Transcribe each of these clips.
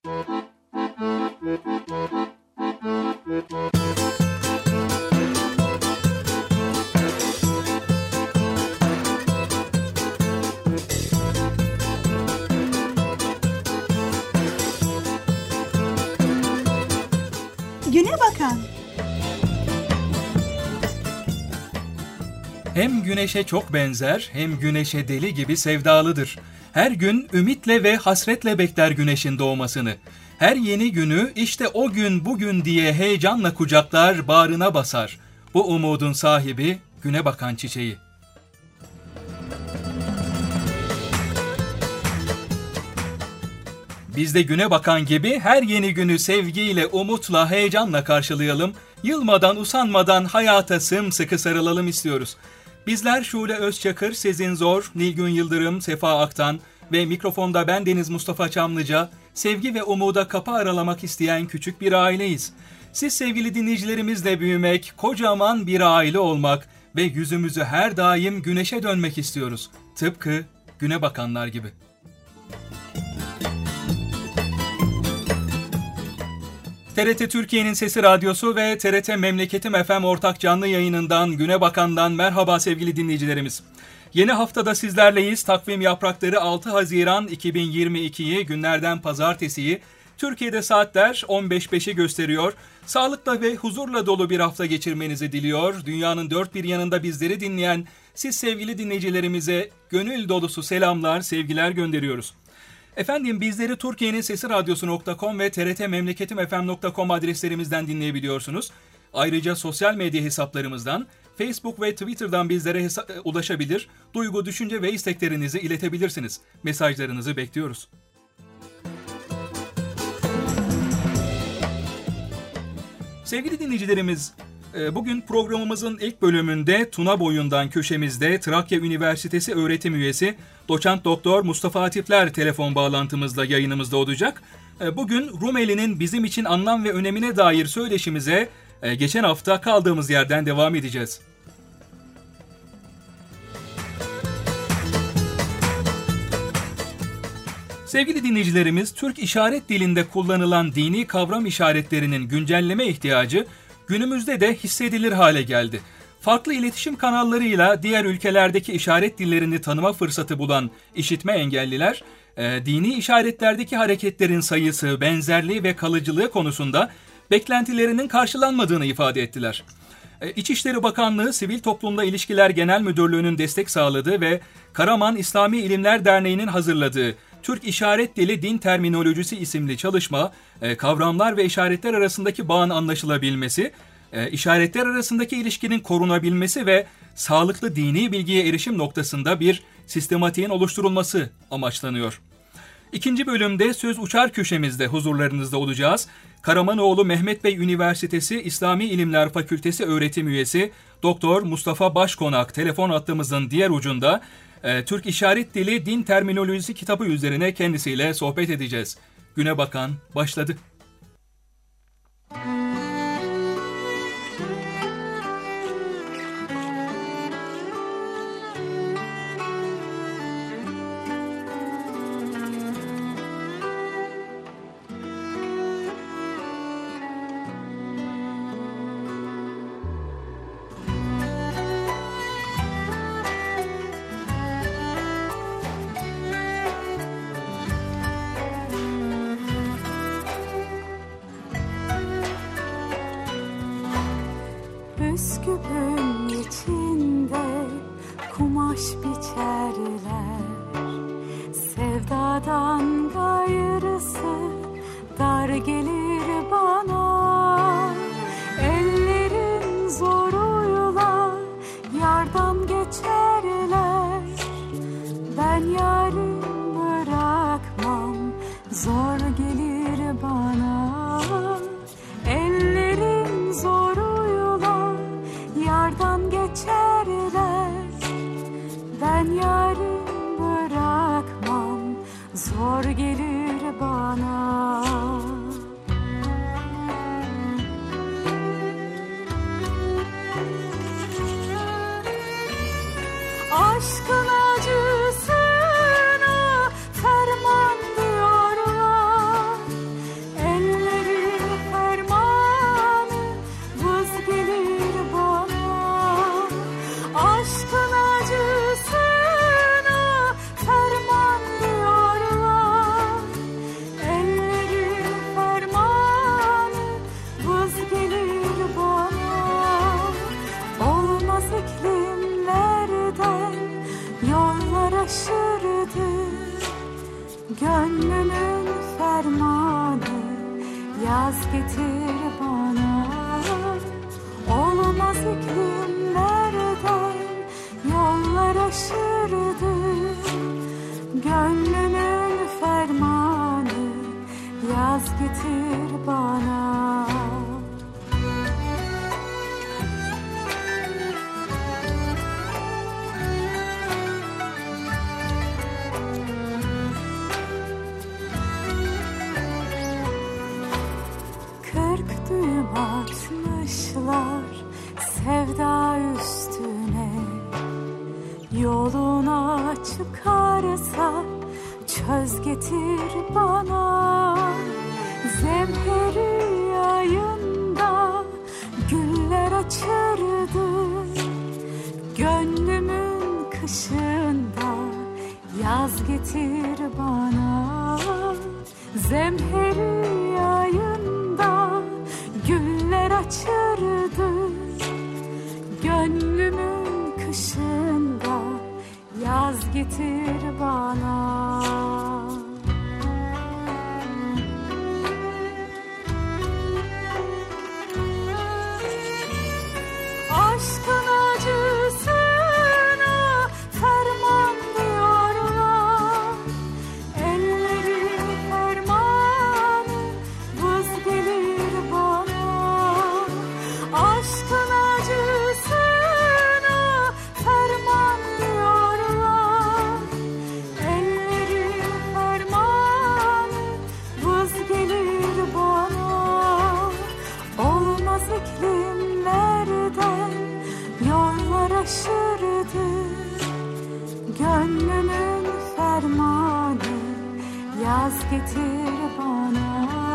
Güne bakan. Hem güneşe çok benzer, hem güneşe deli gibi sevdalıdır. Her gün ümitle ve hasretle bekler güneşin doğmasını. Her yeni günü işte o gün bugün diye heyecanla kucaklar, bağrına basar. Bu umudun sahibi güne bakan çiçeği. Biz de güne bakan gibi her yeni günü sevgiyle, umutla, heyecanla karşılayalım. Yılmadan, usanmadan hayata sımsıkı sarılalım istiyoruz. Bizler Şule Özçakır, Sezin Zor, Nilgün Yıldırım, Sefa Aktan ve mikrofonda ben Deniz Mustafa Çamlıca, sevgi ve umuda kapı aralamak isteyen küçük bir aileyiz. Siz sevgili dinleyicilerimizle büyümek, kocaman bir aile olmak ve yüzümüzü her daim güneşe dönmek istiyoruz. Tıpkı güne bakanlar gibi. TRT Türkiye'nin Sesi Radyosu ve TRT Memleketim FM ortak canlı yayınından Güne Bakan'dan merhaba sevgili dinleyicilerimiz. Yeni haftada sizlerleyiz. Takvim yaprakları 6 Haziran 2022'yi günlerden pazartesiyi. Türkiye'de saatler 15.05'i gösteriyor. Sağlıkla ve huzurla dolu bir hafta geçirmenizi diliyor. Dünyanın dört bir yanında bizleri dinleyen siz sevgili dinleyicilerimize gönül dolusu selamlar, sevgiler gönderiyoruz. Efendim bizleri Türkiye'nin Sesi Radyosu.com ve trtmemleketimfm.com adreslerimizden dinleyebiliyorsunuz. Ayrıca sosyal medya hesaplarımızdan, Facebook ve Twitter'dan bizlere ulaşabilir, duygu, düşünce ve isteklerinizi iletebilirsiniz. Mesajlarınızı bekliyoruz. Sevgili dinleyicilerimiz, bugün programımızın ilk bölümünde Tuna Boyundan köşemizde Trakya Üniversitesi öğretim üyesi Doçent Doktor Mustafa Atifler telefon bağlantımızla yayınımızda olacak. Bugün Rumeli'nin bizim için anlam ve önemine dair söyleşimize geçen hafta kaldığımız yerden devam edeceğiz. Sevgili dinleyicilerimiz, Türk işaret dilinde kullanılan dini kavram işaretlerinin güncelleme ihtiyacı günümüzde de hissedilir hale geldi. Farklı iletişim kanallarıyla diğer ülkelerdeki işaret dillerini tanıma fırsatı bulan işitme engelliler, dini işaretlerdeki hareketlerin sayısı, benzerliği ve kalıcılığı konusunda beklentilerinin karşılanmadığını ifade ettiler. İçişleri Bakanlığı Sivil Toplumla İlişkiler Genel Müdürlüğü'nün destek sağladığı ve Karaman İslami İlimler Derneği'nin hazırladığı Türk İşaret Dili Din Terminolojisi isimli çalışma, kavramlar ve işaretler arasındaki bağın anlaşılabilmesi, işaretler arasındaki ilişkinin korunabilmesi ve sağlıklı dini bilgiye erişim noktasında bir sistematiğin oluşturulması amaçlanıyor. İkinci bölümde Söz Uçar köşemizde huzurlarınızda olacağız. Karamanoğlu Mehmet Bey Üniversitesi İslami İlimler Fakültesi öğretim üyesi Doktor Mustafa Başkonak telefon hattımızın diğer ucunda Türk İşaret Dili Din Terminolojisi kitabı üzerine kendisiyle sohbet edeceğiz. Güne Bakan başladı. Üsküp'ün içinde kumaş biçerler, sevdadan gayrısı dar gelir bana. Ellerin zoruyla yardan geçerler, ben yarım bırakmam, zor gelir bana. Ellerin zoruyla yardan geçerler, ben yarım bırakmam, zor gelir bana. Aşkın acısına ferman diyorlar, yaz getir bana. Olmaz iklimlerden yollar aşırdım. Gönlümün fermanı yaz getir bana. Kırk düğüm atmışlar sevda üstüne. Yoluna çıkarsa çöz getir bana. Zemheri ayında güller açırdı. Gönlümün kışında yaz getir bana. Zemheri ayında güller açırdı. Gönlümün kışında yaz getir bana. Aşkın acısına ferman diyorlar. Elleri fermanı vız gelir bana. Aşkın acısına ferman diyorlar. Elleri fermanı vız gelir bana. Olmaz iklimlerden yollar aşırdı. Gönlümün fermanı yaz getir bana.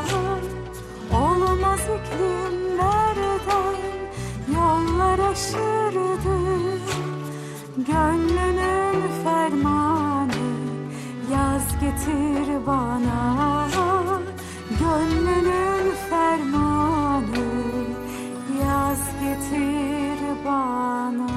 Olmaz iklimlerden yollar aşırdı. Gönlümün fermanı yaz getir bana. Gönlümün fermanı yaz getir bana.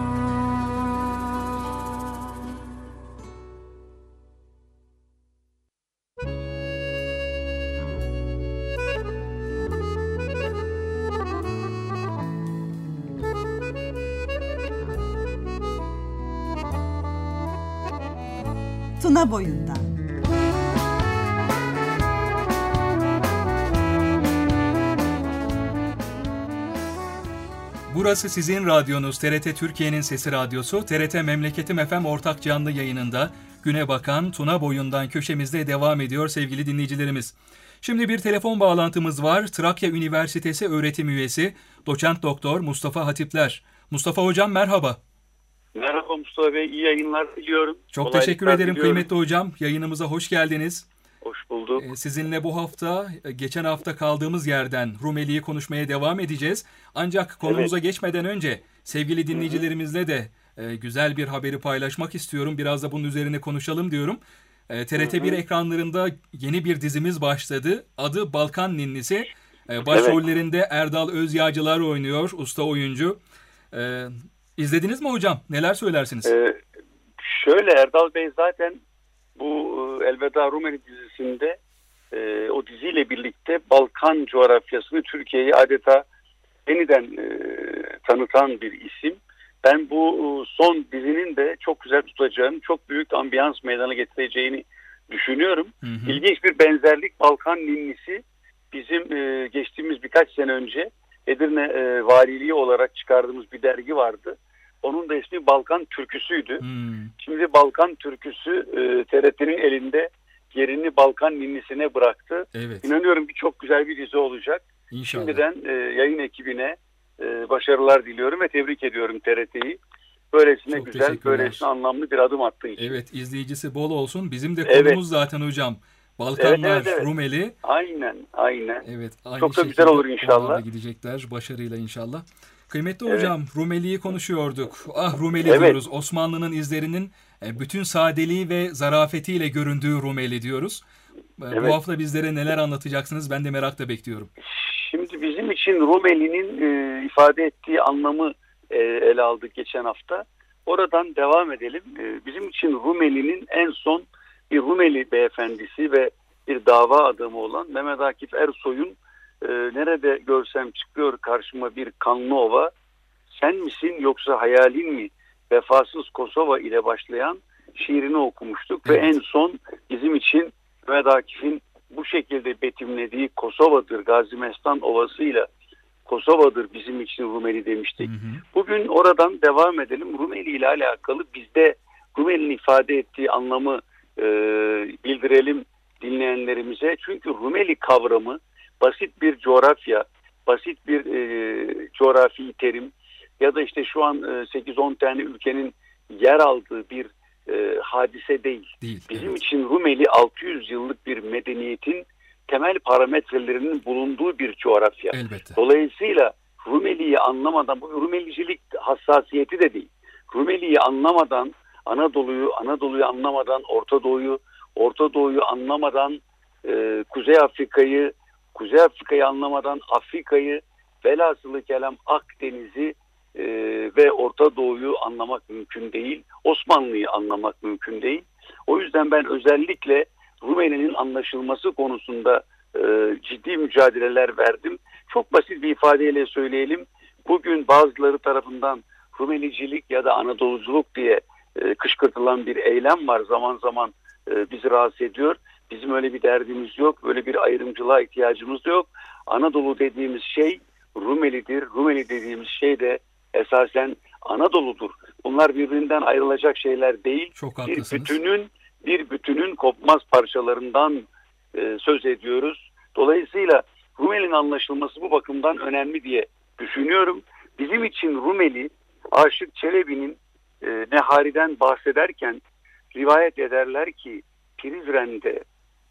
Tuna boyundan. Burası sizin radyonuz TRT Türkiye'nin Sesi Radyosu. TRT Memleketim FM ortak canlı yayınında Güne Bakan Tuna Boyundan köşemizde devam ediyor sevgili dinleyicilerimiz. Şimdi bir telefon bağlantımız var. Trakya Üniversitesi öğretim üyesi Doçent Doktor Mustafa Hatipler. Mustafa Hocam merhaba. Merhaba Mustafa Bey, iyi yayınlar diliyorum. Çok teşekkür ederim kıymetli hocam. Yayınımıza hoş geldiniz. Hoş bulduk. Sizinle bu hafta, geçen hafta kaldığımız yerden Rumeli'yi konuşmaya devam edeceğiz. Ancak konumuza geçmeden önce sevgili dinleyicilerimizle de güzel bir haberi paylaşmak istiyorum. Biraz da bunun üzerine konuşalım diyorum. TRT1 ekranlarında yeni bir dizimiz başladı. Adı Balkan Ninnisi. Başrollerinde Erdal Özyağcılar oynuyor, usta oyuncu. İzlediniz mi hocam? Neler söylersiniz? Şöyle, Erdal Bey zaten bu Elveda Rumeli dizisinde o diziyle birlikte Balkan coğrafyasını, Türkiye'yi adeta yeniden tanıtan bir isim. Ben bu son dizinin de çok güzel tutacağını, çok büyük ambiyans meydana getireceğini düşünüyorum. İlginç bir benzerlik, Balkan Ninnisi bizim geçtiğimiz birkaç sene önce Edirne Valiliği olarak çıkardığımız bir dergi vardı. Onun da ismi Balkan Türküsü'ydü. Şimdi Balkan Türküsü TRT'nin elinde yerini Balkan Ninnisi'ne bıraktı. Evet. İnanıyorum ki çok güzel bir dizi olacak. İnşallah. Şimdiden yayın ekibine başarılar diliyorum ve tebrik ediyorum TRT'yi. Böylesine çok güzel, böylesine anlamlı bir adım attığı için. Evet, izleyicisi bol olsun. Bizim de konumuz zaten hocam. Balkanlar, evet. Rumeli. Aynen. Evet, aynı çok da güzel olur inşallah. Onlar da gidecekler başarıyla inşallah. Kıymetli hocam, Rumeli'yi konuşuyorduk. Rumeli diyoruz. Osmanlı'nın izlerinin bütün sadeliği ve zarafetiyle göründüğü Rumeli diyoruz. Bu hafta bizlere neler anlatacaksınız? Ben de merakla bekliyorum. Şimdi bizim için Rumeli'nin ifade ettiği anlamı ele aldık geçen hafta. Oradan devam edelim. Bizim için Rumeli'nin en son bir Rumeli beyefendisi ve bir dava adamı olan Mehmet Akif Ersoy'un nerede görsem çıkıyor karşıma bir kanlı ova. Sen misin yoksa hayalin mi? Vefasız Kosova ile başlayan şiirini okumuştuk. Ve en son bizim için Mehmet Akif'in bu şekilde betimlediği Kosova'dır, Gazi Mestan Ovası'yla Kosova'dır bizim için Rumeli demiştik. Bugün oradan devam edelim. Rumeli ile alakalı bizde Rumeli'nin ifade ettiği anlamı bildirelim dinleyenlerimize. Çünkü Rumeli kavramı basit bir coğrafya, basit bir coğrafi terim ya da işte şu an 8-10 tane ülkenin yer aldığı bir hadise değil. Bizim için Rumeli 600 yıllık bir medeniyetin temel parametrelerinin bulunduğu bir coğrafya. Elbette. Dolayısıyla Rumeli'yi anlamadan, bu Rumelicilik hassasiyeti de değil. Rumeli'yi anlamadan Anadolu'yu anlamadan Orta Doğu'yu anlamadan Kuzey Afrika'yı anlamadan Afrika'yı, velhasılı kelam Akdeniz'i ve Orta Doğu'yu anlamak mümkün değil. Osmanlı'yı anlamak mümkün değil. O yüzden ben özellikle Rumeli'nin anlaşılması konusunda ciddi mücadeleler verdim. Çok basit bir ifadeyle söyleyelim. Bugün bazıları tarafından Rumelicilik ya da Anadoluculuk diye kışkırtılan bir eylem var. Zaman zaman bizi rahatsız ediyor. Bizim öyle bir derdimiz yok. Öyle bir ayrımcılığa ihtiyacımız da yok. Anadolu dediğimiz şey Rumeli'dir. Rumeli dediğimiz şey de esasen Anadolu'dur. Bunlar birbirinden ayrılacak şeyler değil. Çok haklısınız. Bir bütünün kopmaz parçalarından söz ediyoruz. Dolayısıyla Rumeli'nin anlaşılması bu bakımdan önemli diye düşünüyorum. Bizim için Rumeli, Aşık Çelebi'nin Nehari'den bahsederken rivayet ederler ki Prizren'de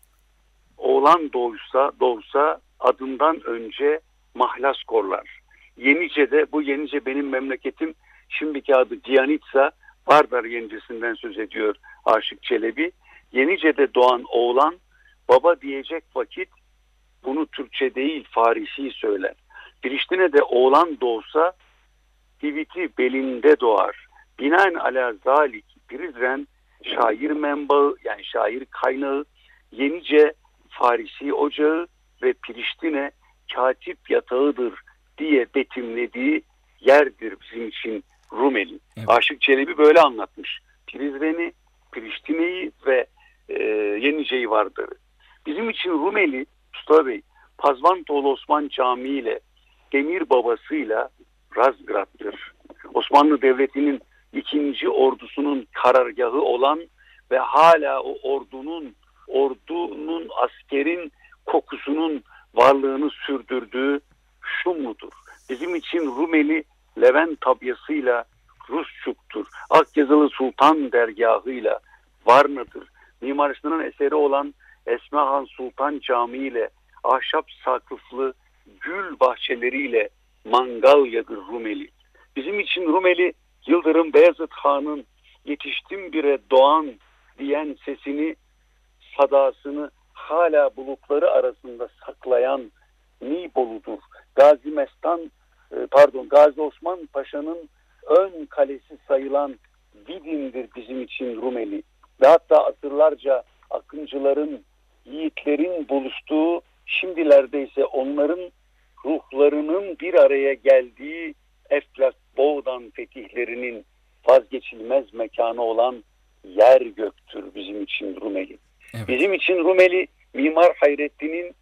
oğlan doğsa adından önce mahlas korlar. Yenice'de, bu Yenice benim memleketim, şimdiki adı Diyanitsa, Vardar Yenicesi'nden söz ediyor Aşık Çelebi. Yenice'de doğan oğlan baba diyecek vakit bunu Türkçe değil Farisi söyler. Priştine'de oğlan doğsa diviti belinde doğar. Binaen ala zalik Prizren şair menbaı, yani şair kaynağı, Yenice Farisi ocağı ve Priştine katip yatağıdır diye betimlediği yerdir bizim için Rumeli. Evet. Aşık Çelebi böyle anlatmış. Prizren'i, Priştine'yi ve Yenice'yi vardır. Bizim için Rumeli, Mustafa Bey, Pazvantoğlu Osman Camii ile Demir babasıyla Razgrad'dır. Osmanlı Devleti'nin 2. ordusunun karargahı olan ve hala o ordunun askerin kokusunun varlığını sürdürdüğü Şumlu'dur. Bizim için Rumeli Levent tabyasıyla Rusçuk'tur. Akyazılı Sultan dergahıyla Varna'dır. Mimar Sinan'ın eseri olan Esmahan Sultan Camii ile ahşap sakıflı gül bahçeleriyle Mangalya'dır Rumeli. Bizim için Rumeli, Yıldırım Beyazıt Han'ın yetiştim bire doğan diyen sesini, sadasını hala bulutları arasında saklayan Nibolu'dur. Gazi Osman Paşa'nın ön kalesi sayılan Vidin'dir bizim için Rumeli. Ve hatta asırlarca akıncıların, yiğitlerin buluştuğu, şimdilerde ise onların ruhlarının bir araya geldiği Eflak Boğdan fetihlerinin vazgeçilmez mekanı olan yer göktür bizim için Rumeli. Evet. Bizim için Rumeli, Mimar Hayrettin'in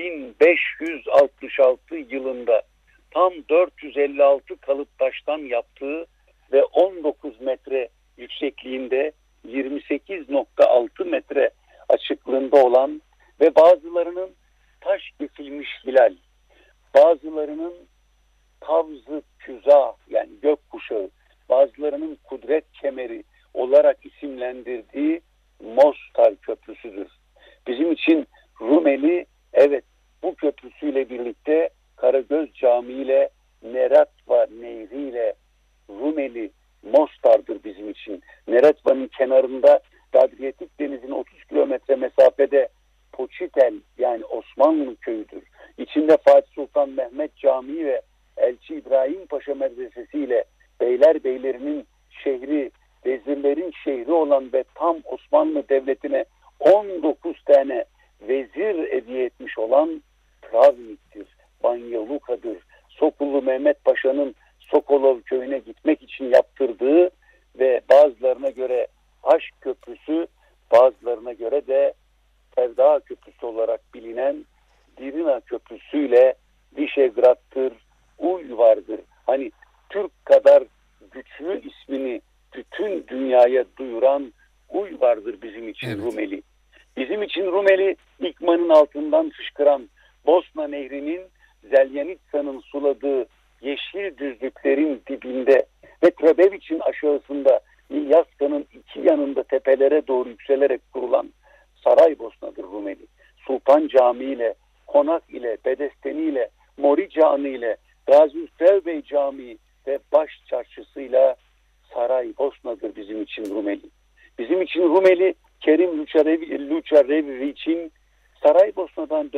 1566 yılında tam 456 kalıp taştan yaptığı ve 19 metre yüksekliğinde 28.6 metre açıklığında olan ve bazılarının taş kesilmiş hilal, bazılarının Kavz-ı Küza yani gökkuşağı, bazılarının kudret kemeri olarak isimlendirdiği Mostar Köprüsü'dür. Bizim için Rumeli, evet, bu köprüsüyle birlikte Karagöz Camii ile Neretva Nehri ile Rumeli Mostar'dır bizim için. Neretva'nın kenarında Adriyatik Denizi'nin 30 kilometre mesafede Poçitel yani Osmanlı köyüdür. İçinde Fatih Sultan Mehmet Camii ve Elçi İbrahim Paşa Medresesi ile Beylerbeyilerinin şehri, vezirlerin şehri olan ve tam Osmanlı Devleti'ne 19 tane vezir hediye etmiş olan Travnik'tir Banya Luka'dır. Sokulu Mehmet Paşa'nın Sokolov köyüne gitmek için yaptırdığı ve bazılarına göre Aşk Köprüsü, bazılarına göre de Sevda Köprüsü olarak bilinen Dirina Köprüsü ile Vişegrad'tır, Uy vardır. Hani Türk kadar güçlü ismini bütün dünyaya duyuran Uy vardır bizim için, evet. Rumeli. Bizim için Rumeli, İkman'ın altından fışkıran Bosna Nehri'nin Zelyanitsa'nın suladığı yeşil düzlüklerin dibinde ve Trebeviç'in aşağısında İlyaska'nın iki yanında tepelere doğru yükselerek kurulan Saraybosna'dır Rumeli. Sultan Camii ile, Konak ile, Bedesteni ile, Mori Camii ile, Gazi Üstev Bey Camii ve Baş Çarşısı'yla Saraybosna'dır bizim için Rumeli. Bizim için Rumeli, Kerim Luçarevi için Saraybosna'dan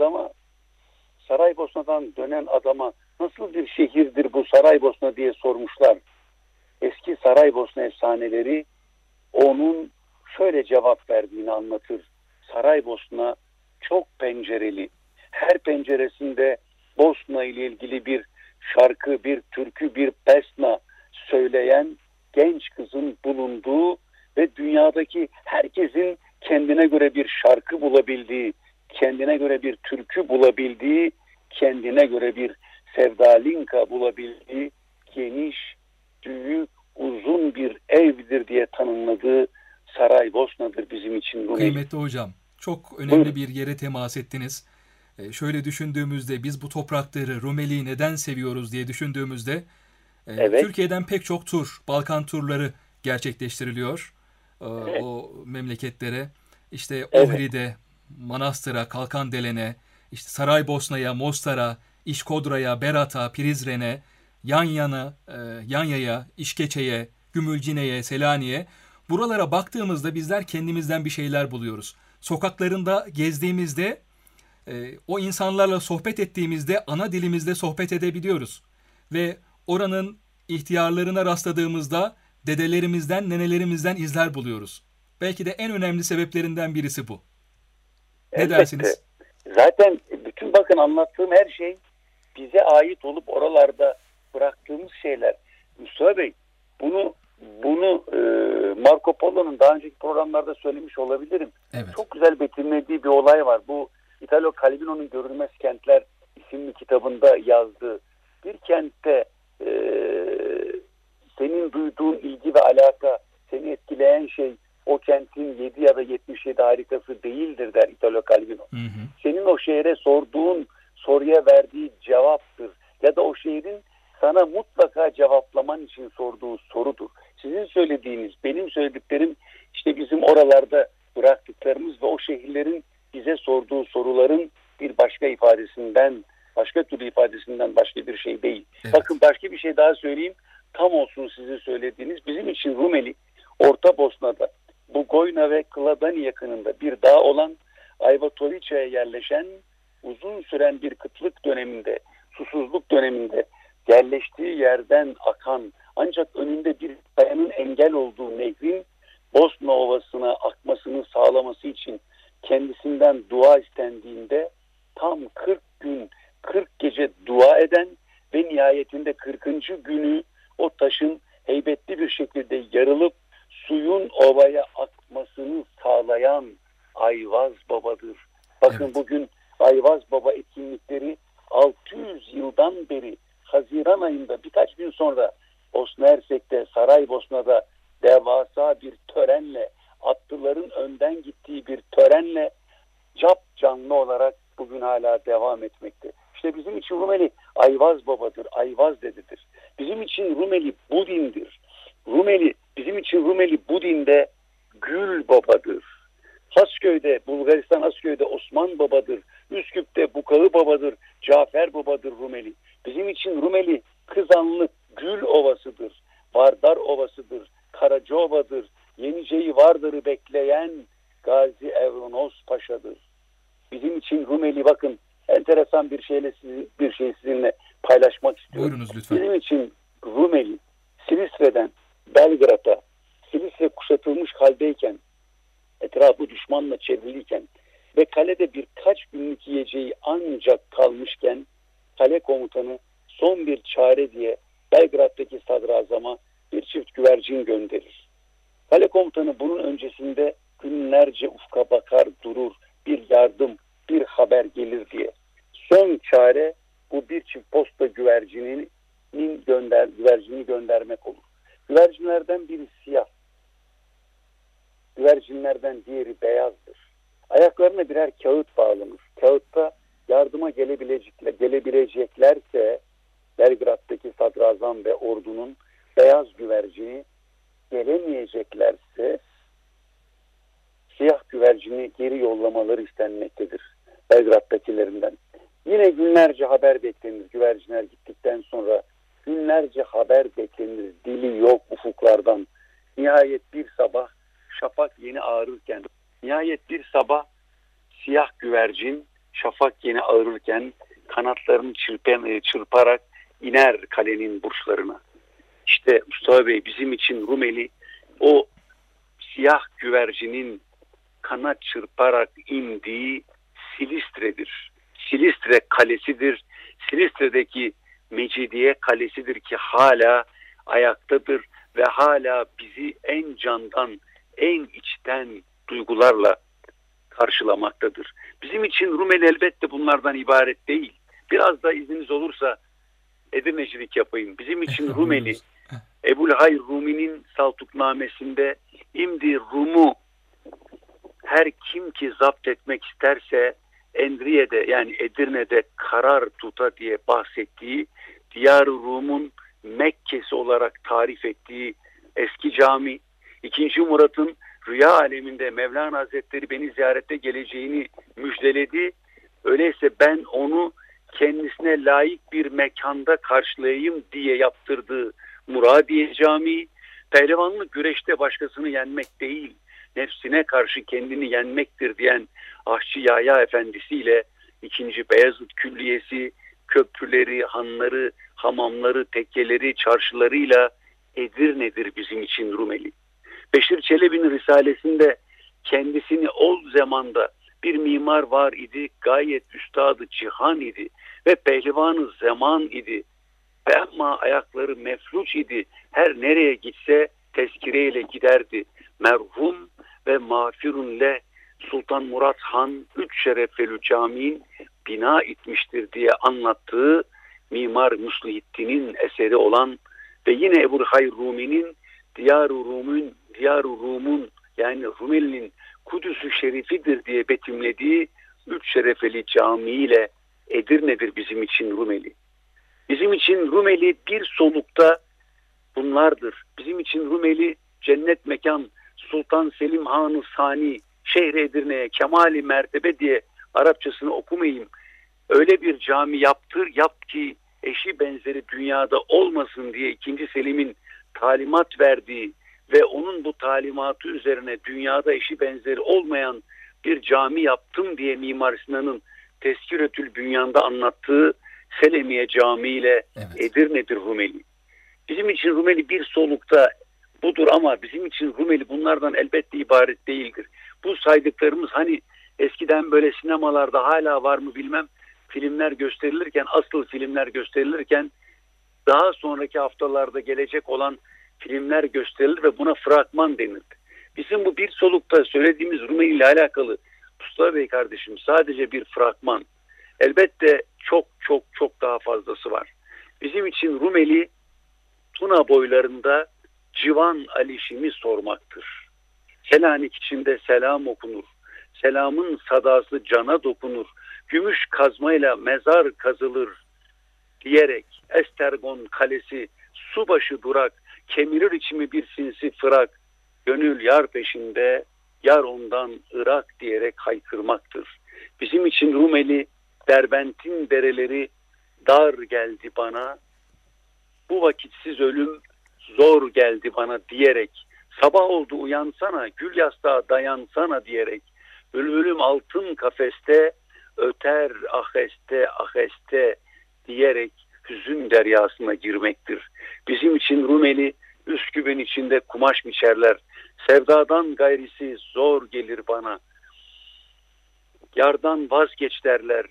dönen adama nasıl bir şehirdir bu Saraybosna diye sormuşlar. Eski Saraybosna efsaneleri onun şöyle cevap verdiğini anlatır. Saraybosna çok pencereli. Her penceresinde Bosna ile ilgili bir şarkı, bir türkü, bir pesna söyleyen genç kızın bulunduğu ve dünyadaki herkesin kendine göre bir şarkı bulabildiği, kendine göre bir türkü bulabildiği, kendine göre bir sevdalinka bulabildiği geniş, büyük, uzun bir evdir diye tanımladığı Saraybosna'dır bizim için Rumeli. Kıymetli hocam, çok önemli bir yere temas ettiniz. Şöyle düşündüğümüzde biz bu toprakları, Rumeli'yi neden seviyoruz diye düşündüğümüzde evet. Türkiye'den pek çok tur, Balkan turları gerçekleştiriliyor. Evet. O memleketlere. İşte Evet. Ohri'de, Manastır'a, Kalkandelen'e, işte Saraybosna'ya, Mostar'a, İşkodra'ya, Berat'a, Prizren'e, Yanya'ya, İşkeçe'ye, Gümülcine'ye, Selanik'e. Buralara baktığımızda bizler kendimizden bir şeyler buluyoruz. Sokaklarında gezdiğimizde, o insanlarla sohbet ettiğimizde ana dilimizde sohbet edebiliyoruz. Ve oranın ihtiyarlarına rastladığımızda dedelerimizden, nenelerimizden izler buluyoruz. Belki de en önemli sebeplerinden birisi bu. Ne Elbette. dersiniz? Zaten bütün bakın anlattığım her şey bize ait olup oralarda bıraktığımız şeyler. Mustafa Bey, bunu Marco Polo'nun daha önceki programlarda söylemiş olabilirim. Evet. Çok güzel betimlediği bir olay var. Bu Italo Calvino'nun Görülmez Kentler isimli kitabında yazdığı bir kentte senin duyduğun ilgi ve alaka, seni etkileyen şey o kentin 7 ya da 77 harikası değildir der Italo Calvino. Hı hı. Senin o şehre sorduğun soruya verdiği cevaptır. Ya da o şehrin sana mutlaka cevaplaman için sorduğu sorudur. Sizin söylediğiniz, benim söylediklerim işte bizim oralarda bıraktıklarımız ve o şehirlerin bize sorduğu soruların bir başka ifadesinden, başka türlü ifadesinden başka bir şey değil. Evet. Bakın başka bir şey daha söyleyeyim. Tam olsun sizin söylediğiniz. Bizim için Rumeli, Orta Bosna'da, Bugojna ve Kladani yakınında bir dağ olan Ayvatoriça'ya yerleşen, uzun süren bir kıtlık döneminde, susuzluk döneminde yerleştiği yerden akan ancak önünde bir kayanın engel olduğu nehrin Bosna Ovası'na akmasını sağlaması için kendisinden dua istendiğinde tam 40 gün 40 gece dua eden ve nihayetinde 40. günü o taşın heybetli bir şekilde yarılıp suyun ovaya akmasını sağlayan Ayvaz Baba'dır. Bakın Evet. bugün Ayvaz Baba etkinlikleri 600 yıldan beri Haziran ayında birkaç gün sonra Bosna Hersek'te, Saraybosna'da devasa bir törenle, atlıların önden gittiği bir törenle cap canlı olarak bugün hala devam etmekte. İşte bizim için Rumeli Ayvaz Baba'dır, Ayvaz dededir. Bizim için Rumeli Budin'dir. Bizim için Rumeli Budin'de Gül Baba'dır. Hasköy'de, Bulgaristan Hasköy'de Osman Baba'dır. Üsküp'te Bukağı Baba'dır. Cafer Baba'dır Rumeli. Bizim için Rumeli Kızanlık Gül Ovası'dır. Vardar Ovası'dır. Karacaova'dır. Yenice'yi Vardır'ı bekleyen Gazi Evronos Paşa'dır. Bizim için Rumeli bakın enteresan bir şey sizinle paylaşmak istiyorum. Buyurunuz lütfen. Bizim için Rumeli Silistre'den Belgrad'a, Silistre kuşatılmış haldeyken, etrafı düşmanla çevriliyken ve kalede birkaç günlük yiyeceği ancak kalmışken kale komutanı son bir çare diye Belgrad'daki sadrazama bir çift güvercin gönderir. Kale komutanı bunun öncesinde günlerce ufka bakar durur, bir yardım, bir haber gelir diye. Son çare bu bir çift posta güvercini göndermek olur. Güvercinlerden biri siyah, güvercinlerden diğeri beyazdır. Ayaklarına birer kağıt bağlanır. Kağıtta yardıma gelebileceklerse Belgrad'daki sadrazam ve ordunun, beyaz güvercini gelemeyeceklerse siyah güvercini geri yollamaları istenmektedir Belgrad'dakilerinden. Yine günlerce haber beklenir. Güvercinler gittikten sonra günlerce haber beklenir. Dili yok ufuklardan. Nihayet bir sabah şafak yeni ağarırken, siyah güvercin şafak yeni ağarırken kanatlarını çırparak iner kalenin burçlarına. İşte Mustafa Bey, bizim için Rumeli o siyah güvercinin kanat çırparak indiği Silistre'dir. Silistre kalesidir. Silistre'deki Mecidiye kalesidir ki hala ayaktadır ve hala bizi en candan, en içten duygularla karşılamaktadır. Bizim için Rumeli elbette bunlardan ibaret değil. Biraz da izniniz olursa Edirnecilik yapayım. Bizim için Rumeli, Ebu'l-Hayr Rumi'nin Saltuknamesinde "İmdi Rum'u her kim ki zapt etmek isterse Endriye'de, yani Edirne'de karar tuta" diye bahsettiği, Diyar-ı Rum'un Mekke'si olarak tarif ettiği eski cami, 2. Murat'ın rüya aleminde Mevlana Hazretleri beni ziyarete geleceğini müjdeledi. Öyleyse ben onu kendisine layık bir mekanda karşılayayım diye yaptırdığı Muradiye Camii, pehlivanlık güreşte başkasını yenmek değil, nefsine karşı kendini yenmektir diyen Ahçı Yahya Efendisi ile 2. Beyazıt Külliyesi, köprüleri, hanları, hamamları, tekkeleri, çarşılarıyla Edirne'dir bizim için Rumeli. Beşir Çelebi'nin risalesinde kendisini o zamanda bir mimar var idi, gayet üstadı cihan idi ve pehlivanı zaman idi. Ve ama ayakları mefluç idi, her nereye gitse tezkireyle giderdi. Merhum ve mağfirunle Sultan Murat Han 3 şereflü camiin bina etmiştir diye anlattığı Mimar Muslihiddin'in eseri olan ve yine Ebu'l-Hayr Rumi'nin Diyar-ı Rum'un yani Rumeli'nin Kudüs-ü Şerifidir diye betimlediği 3 şerefeli camiyle Edirne'dir bizim için Rumeli. Bizim için Rumeli bir solukta bunlardır. Bizim için Rumeli cennet mekan, Sultan Selim Han-ı Sani, şehri Edirne'ye kemali mertebe diye Arapçasını okumayayım. Öyle bir cami yap ki eşi benzeri dünyada olmasın diye 2. Selim'in talimat verdiği ve onun bu talimatı üzerine dünyada eşi benzeri olmayan bir cami yaptım diye Mimar Sinan'ın Tezkiretül Bünyan'da anlattığı Selemiye Camii ile Edirne'dir Rumeli. Bizim için Rumeli bir solukta budur ama bizim için Rumeli bunlardan elbette ibaret değildir. Bu saydıklarımız hani eskiden böyle sinemalarda hala var mı bilmem, filmler gösterilirken, asıl filmler gösterilirken daha sonraki haftalarda gelecek olan filmler gösterilir ve buna fragman denir. Bizim bu bir solukta söylediğimiz Rumeli ile alakalı Mustafa Bey kardeşim sadece bir fragman. Elbette çok daha fazlası var. Bizim için Rumeli Tuna boylarında Civan Alişim'i sormaktır. Selanik içinde selam okunur. Selamın sadası cana dokunur. Gümüş kazmayla mezar kazılır diyerek Estergon kalesi subaşı durak, kemirir içimi bir sinsi fırak, gönül yar peşinde, yar ondan Irak diyerek haykırmaktır. Bizim için Rumeli, Derbent'in dereleri dar geldi bana, bu vakitsiz ölüm zor geldi bana diyerek, sabah oldu uyansana, gül yastığa dayansana diyerek, bülbülüm altın kafeste, öter aheste aheste diyerek hüzün deryasına girmektir. Bizim için Rumeli, Üsküp'ün içinde kumaş biçerler, sevdadan gayrisi zor gelir bana. Yardan vazgeç derler.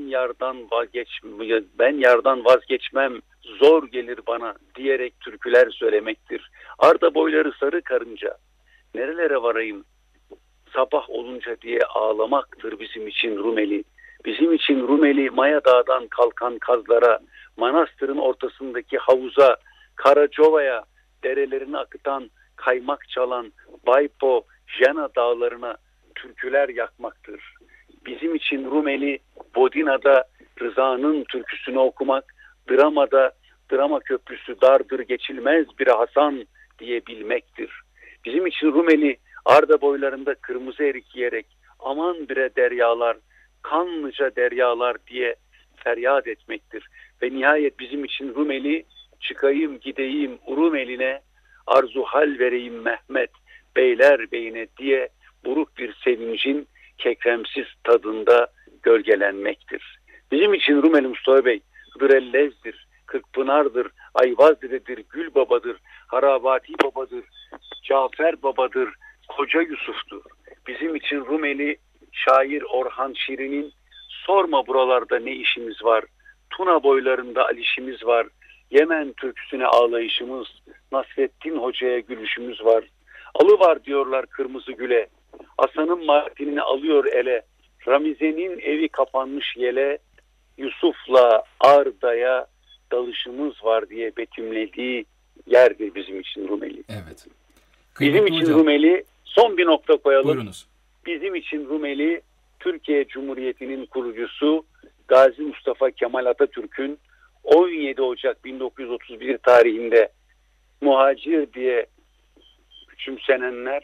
Ben yardan vazgeçmem. Zor gelir bana diyerek türküler söylemektir. Arda boyları sarı karınca. Nerelere varayım? Sabah olunca diye ağlamaktır bizim için Rumeli. Bizim için Rumeli Maya Dağı'dan kalkan kazlara, manastırın ortasındaki havuza, Karacova'ya, derelerini akıtan, kaymak çalan Baypo, Jena dağlarına türküler yakmaktır. Bizim için Rumeli, Bodina'da Rıza'nın türküsünü okumak, Drama'da Drama köprüsü dardır geçilmez bir Hasan diyebilmektir. Bizim için Rumeli, Arda boylarında kırmızı erik yiyerek aman bire deryalar, kanlıca deryalar diye feryat etmektir. Ve nihayet bizim için Rumeli, çıkayım gideyim Rumeli'ne, arzu hal vereyim Mehmet beyler beyine diye buruk bir sevincin kekremsiz tadında gölgelenmektir. Bizim için Rumeli Mustafa Bey, Hıdrellez'dir, Kırkpınar'dır, Ayvazdede'dir, Gül Baba'dır, Harabati Baba'dır, Cafer Baba'dır, Koca Yusuf'tur. Bizim için Rumeli, şair Orhan Şirin'in sorma buralarda ne işimiz var, Tuna boylarında alişimiz var, Yemen türküsüne ağlayışımız, Nasrettin Hoca'ya gülüşümüz var. Alı var diyorlar kırmızı güle, Hasan'ın martinini alıyor ele, Ramize'nin evi kapanmış yele, Yusuf'la Arda'ya dalışımız var diye betimlediği yerdir bizim için Rumeli. Evet. Bizim için hocam, Rumeli, son bir nokta koyalım. Buyurunuz. Bizim için Rumeli, Türkiye Cumhuriyeti'nin kurucusu Gazi Mustafa Kemal Atatürk'ün 17 Ocak 1931 tarihinde muhacir diye küçümsenenler,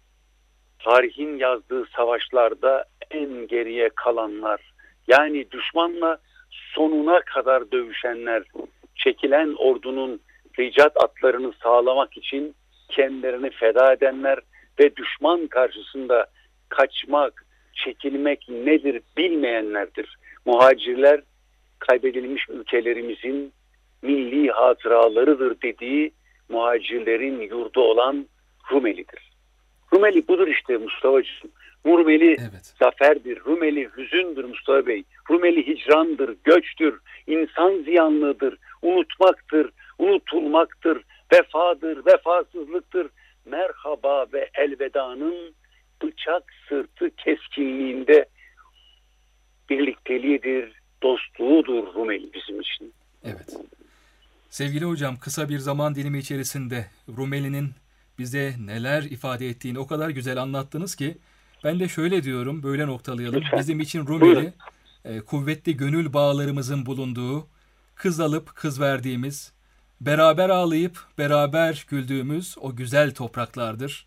tarihin yazdığı savaşlarda en geriye kalanlar, yani düşmanla sonuna kadar dövüşenler, çekilen ordunun ricat atlarını sağlamak için kendilerini feda edenler ve düşman karşısında kaçmak, çekilmek nedir bilmeyenlerdir. Muhacirler, kaybedilmiş ülkelerimizin milli hatıralarıdır dediği muhacirlerin yurdu olan Rumeli'dir. Rumeli budur işte Mustafa'cığım. Rumeli evet, zaferdir. Rumeli hüzündür Mustafa Bey. Rumeli hicrandır, göçtür, insan ziyanlığıdır, unutmaktır, unutulmaktır, vefadır, vefasızlıktır. Merhaba ve elvedanın bıçak sırtı keskinliğinde birlikteliğidir, dostluğudur Rumeli bizim için. Evet. Sevgili hocam, kısa bir zaman dilimi içerisinde Rumeli'nin bize neler ifade ettiğini o kadar güzel anlattınız ki ben de şöyle diyorum, böyle noktalayalım. Lütfen. Bizim için Rumeli kuvvetli gönül bağlarımızın bulunduğu, kız alıp kız verdiğimiz, beraber ağlayıp beraber güldüğümüz o güzel topraklardır.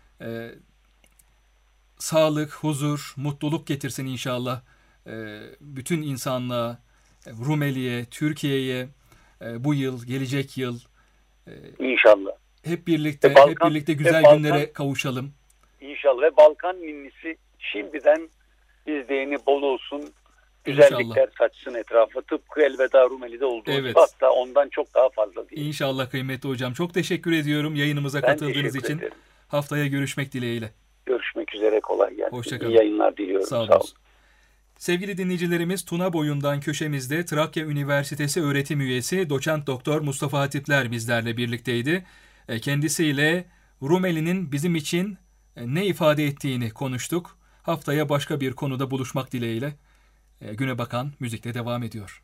Sağlık, huzur, mutluluk getirsin inşallah bütün insanlığa, Rumeli'ye, Türkiye'ye bu yıl, gelecek yıl. İnşallah. Hep birlikte güzel günlere kavuşalım. İnşallah. Ve Balkan minnisi şimdiden izleyeni bol olsun. Güzellikler İnşallah saçsın etrafa. Tıpkı Elveda Rumeli'de olduğu evet, gibi. Hatta ondan çok daha fazla değil. İnşallah kıymetli hocam. Çok teşekkür ediyorum yayınımıza katıldığınız için. Ederim. Haftaya görüşmek dileğiyle. Görüşmek üzere. Kolay gelsin. Hoşçakalın. İyi yayınlar diliyorum. Sağ olun. Sevgili dinleyicilerimiz, Tuna Boyundan köşemizde Trakya Üniversitesi öğretim üyesi Doçent Doktor Mustafa Hatipler bizlerle birlikteydi. Kendisiyle Rumeli'nin bizim için ne ifade ettiğini konuştuk. Haftaya başka bir konuda buluşmak dileğiyle. Güne bakan müzikle devam ediyor.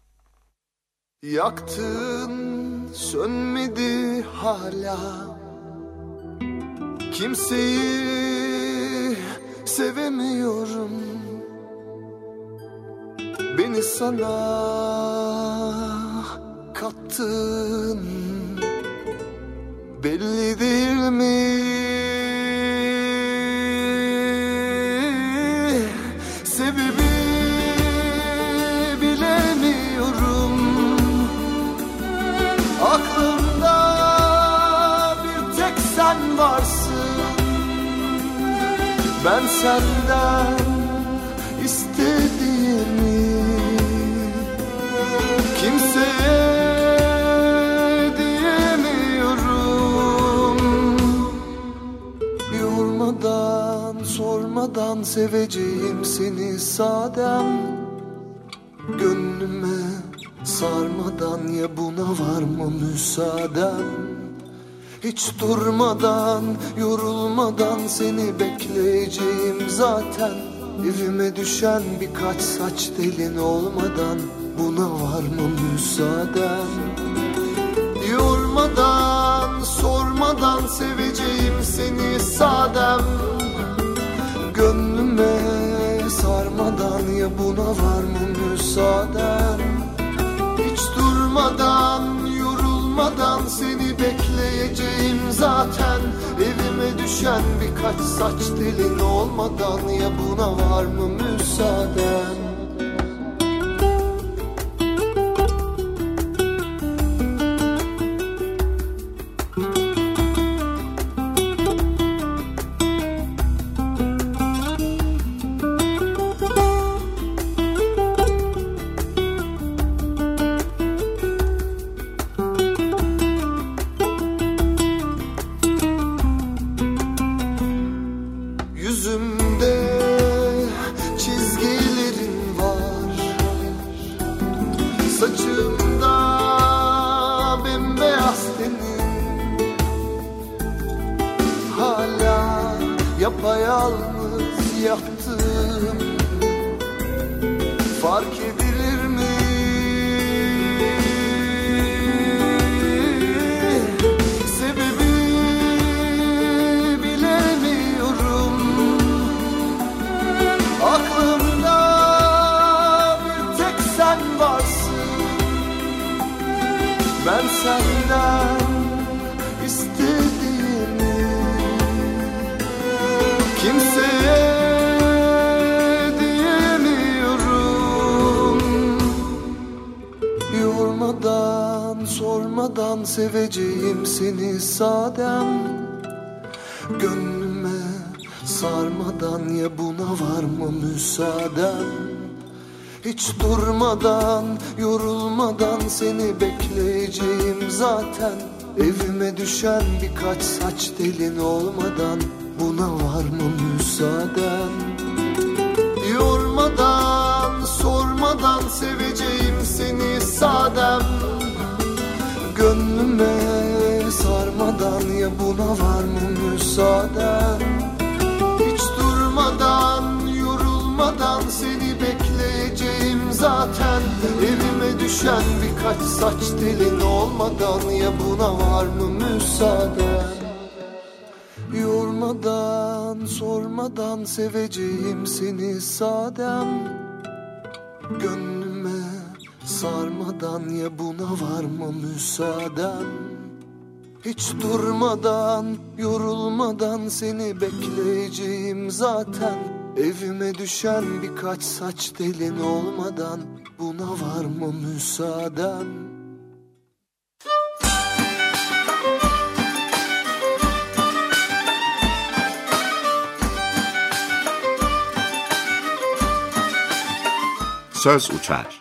Yaktın sönmedi hala, kimseyi sevemiyorum, beni sana kattın, belli değil mi? Sebebi bilemiyorum, aklımda bir tek sen varsın. Ben senden istediğimi kimseye diyemiyorum. Yormadan sormadan seveceğim seni. müsaadem. Gönlüme sarmadan ya buna var mı müsaadem? Hiç durmadan, yorulmadan seni bekleyeceğim zaten. Evime düşen birkaç saç telin olmadan buna var mı müsaadem? Yormadan, sormadan seveceğim seni sadem. Gönlüme sarmadan ya buna var mı müsaadem? Hiç durmadan, yorulmadan seni bekleyeceğim zaten. Evime düşen birkaç saç telin olmadan ya buna var mı müsaaden? Yüzümde çizgilerin var, saçımda bembeyaz tenin. Hala yapayalnız yattım, fark edilir mi? Aklımda bir tek sen varsın. Ben senden istediğimi kimseye diyemiyorum. Yormadan, sormadan seveceğim seni sadem. Gönlüme sarmadan ya buna var mı müsaadem? Hiç durmadan, yorulmadan seni bekleyeceğim zaten. Evime düşen birkaç saç telin olmadan buna var mı müsaadem? Yormadan, sormadan seveceğim seni sadem. Gönlüme sarmadan ya buna var mı müsaadem? Hiç durmadan, yorulmadan seni bekleyeceğim zaten. Evime düşen birkaç saç telin olmadan ya buna var mı müsaaden? Yormadan, sormadan seveceğim seni sadem. Gönlüme sarmadan ya buna var mı müsaaden? Hiç durmadan, yorulmadan seni bekleyeceğim zaten. Evime düşen birkaç saç telin olmadan buna var mı müsaaden? Söz uçar.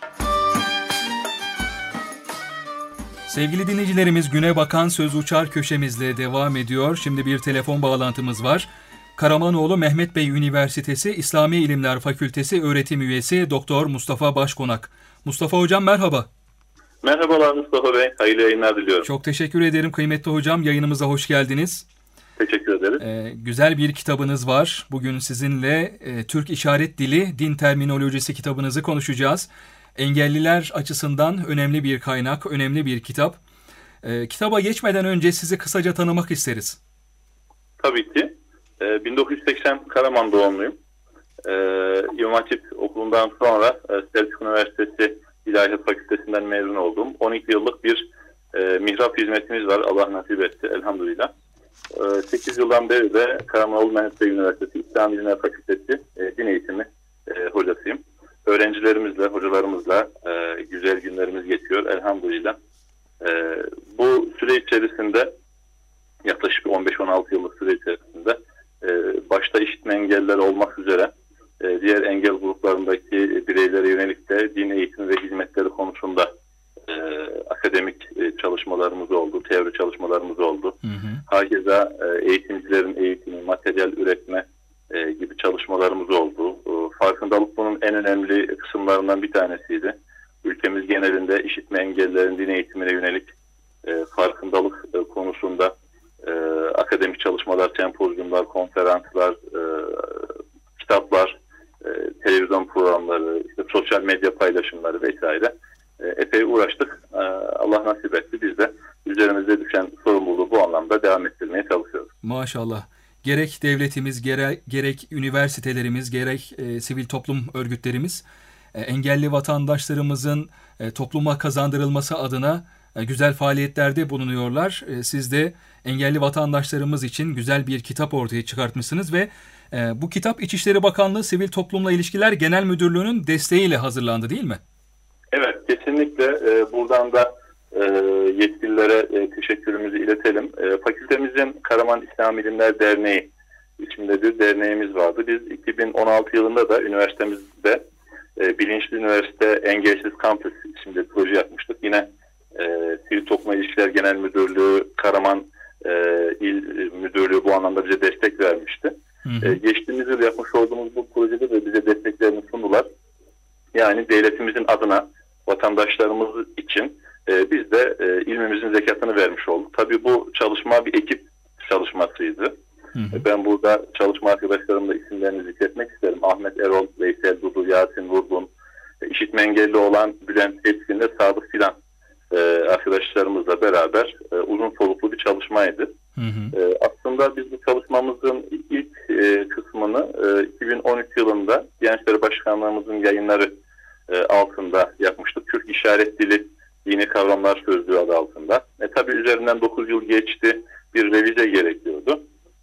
Sevgili dinleyicilerimiz, Güne Bakan Söz Uçar köşemizle devam ediyor. Şimdi bir telefon bağlantımız var. Karamanoğlu Mehmet Bey Üniversitesi İslami İlimler Fakültesi öğretim üyesi Doktor Mustafa Başkonak. Mustafa Hocam merhaba. Merhabalar Mustafa Bey, hayırlı yayınlar diliyorum. Çok teşekkür ederim kıymetli hocam, yayınımıza hoş geldiniz. Teşekkür ederiz. Güzel bir kitabınız var. Bugün sizinle Türk İşaret Dili, Din Terminolojisi kitabınızı konuşacağız. Engelliler açısından önemli bir kaynak, önemli bir kitap. Kitaba geçmeden önce sizi kısaca tanımak isteriz. Tabii ki. 1980 Karaman doğumluyum. İmam Hatip Okulu'ndan sonra Selçuk Üniversitesi İlahiyat Fakültesinden mezun oldum. 12 yıllık bir mihrap hizmetimiz var. Allah nasip etti elhamdülillah. 8 yıldan beri de Karamanoğlu Mehmet Bey Üniversitesi İslami İlimler Fakültesi din eğitimi hocasıyım. Öğrencilerimizle, hocalarımızla güzel günlerimiz geçiyor elhamdülillah. Bu süre içerisinde yaklaşık 15-16 yıllık süre içerisinde başta işitme engelliler olmak üzere diğer engel gruplarındaki bireylere yönelik de din eğitimi ve hizmetleri konusunda akademik çalışmalarımız oldu, teori çalışmalarımız oldu. Hakeza eğitimcilerin eğitimi, materyal üretme gibi çalışmalarımız oldu. Farkındalık bunun en genelinde işitme engellilerin din eğitimine yönelik farkındalık konusunda akademik çalışmalar, sempozyumlar, konferanslar, kitaplar, televizyon programları, işte sosyal medya paylaşımları vesaire epey uğraştık. Allah nasip etti. Biz de üzerimize düşen sorumluluğu bu anlamda devam ettirmeye çalışıyoruz. Maşallah. Gerek devletimiz, gerek üniversitelerimiz, gerek sivil toplum örgütlerimiz engelli vatandaşlarımızın topluma kazandırılması adına güzel faaliyetlerde bulunuyorlar. Siz de engelli vatandaşlarımız için güzel bir kitap ortaya çıkartmışsınız ve bu kitap İçişleri Bakanlığı Sivil Toplumla İlişkiler Genel Müdürlüğü'nün desteğiyle hazırlandı değil mi? Evet, kesinlikle. Buradan da yetkililere teşekkürümüzü iletelim. Fakültemizin Karaman İslam İlimler Derneği içinde bir derneğimiz vardı. Biz 2016 yılında da üniversitemizde Bilinçli Üniversite Engelsiz Kampüs isimli bir proje yapmıştık. Yine Sivil Toplum İlişkiler Genel Müdürlüğü, Karaman İl Müdürlüğü bu anlamda bize destek vermişti. Geçtiğimiz yıl yapmış olduğumuz bu projede de bize desteklerini sundular. Yani devletimizin adına vatandaşlarımız için biz de ilmimizin zekatını vermiş olduk. Tabii bu çalışma bir ekip çalışmasıydı. Ben burada çalışma arkadaşlarımla isimlerini zikretmek isterim. Ahmet Erol, Veysel Dudu, Yasin Vurgun, işitme engelli olan Bülent Etkin ve Sadık Filan arkadaşlarımızla beraber uzun soluklu bir çalışmaydı. Aslında biz bu çalışmamızın ilk kısmını 2013 yılında Gençleri Başkanlığımızın yayınları altında yapmıştık. Türk İşaret Dili Dini Kavramlar Sözlüğü adı altında. Tabii üzerinden 9 yıl geçti, bir revize gerekiyordu.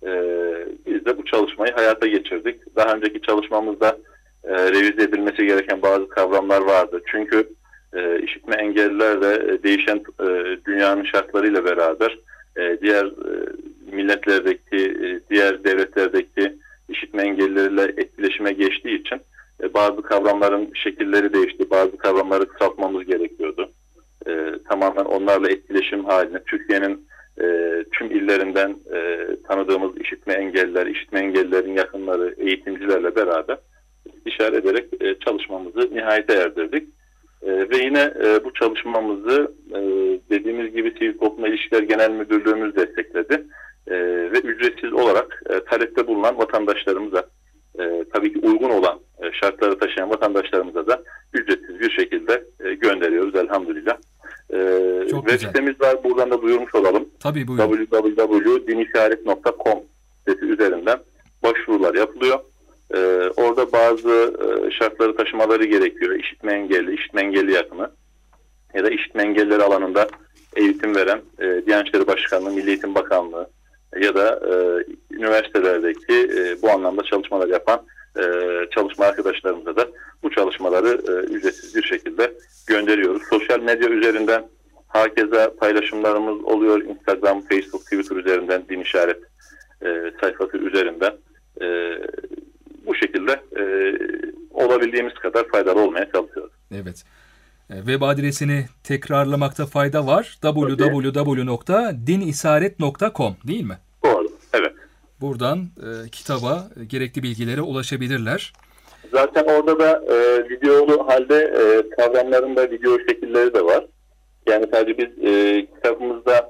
Biz de bu çalışmayı hayata geçirdik. Daha önceki çalışmamızda revize edilmesi gereken bazı kavramlar vardı. Çünkü işitme engelliler de değişen dünyanın şartlarıyla beraber diğer milletlerdeki, diğer devletlerdeki işitme engellileriyle etkileşime geçtiği için bazı kavramların şekilleri değişti. Bazı kavramları kısaltmamız gerekiyordu. Tamamen onlarla etkileşim haline Türkiye'nin tüm illerinden tanıdığımız işitme engellilerin yakınları, eğitimcilerle beraber istişare ederek çalışmamızı nihayete erdirdik. Ve yine bu çalışmamızı dediğimiz gibi Sivil Toplumla İlişkiler Genel Müdürlüğümüz destekledi. Ve ücretsiz olarak talepte bulunan vatandaşlarımıza, tabii ki uygun olan şartları taşıyan vatandaşlarımıza da ücretsiz bir şekilde gönderiyoruz elhamdülillah. Web sitemiz var, buradan da duyurmuş olalım. Tabii, buyurun. www.dinisharet.com sitesi üzerinden başvurular yapılıyor. Orada bazı şartları taşımaları gerekiyor. İşitme engelli yakını ya da işitme engellileri alanında eğitim veren Diyanet İşleri Başkanlığı, Milli Eğitim Bakanlığı ya da üniversitelerdeki bu anlamda çalışmalar yapan çalışma arkadaşlarımıza da bu çalışmaları ücretsiz bir şekilde gönderiyoruz. Sosyal medya üzerinden hakeza paylaşımlarımız oluyor. Instagram, Facebook, Twitter üzerinden, Din İşaret sayfası üzerinden bu şekilde olabildiğimiz kadar faydalı olmaya çalışıyoruz. Evet. Web adresini tekrarlamakta fayda var. www.dinisaret.com değil mi? Doğru. Evet. Buradan kitaba gerekli bilgilere ulaşabilirler. Zaten orada da videolu halde kavramların da video şekilleri de var. Yani sadece biz kitabımızda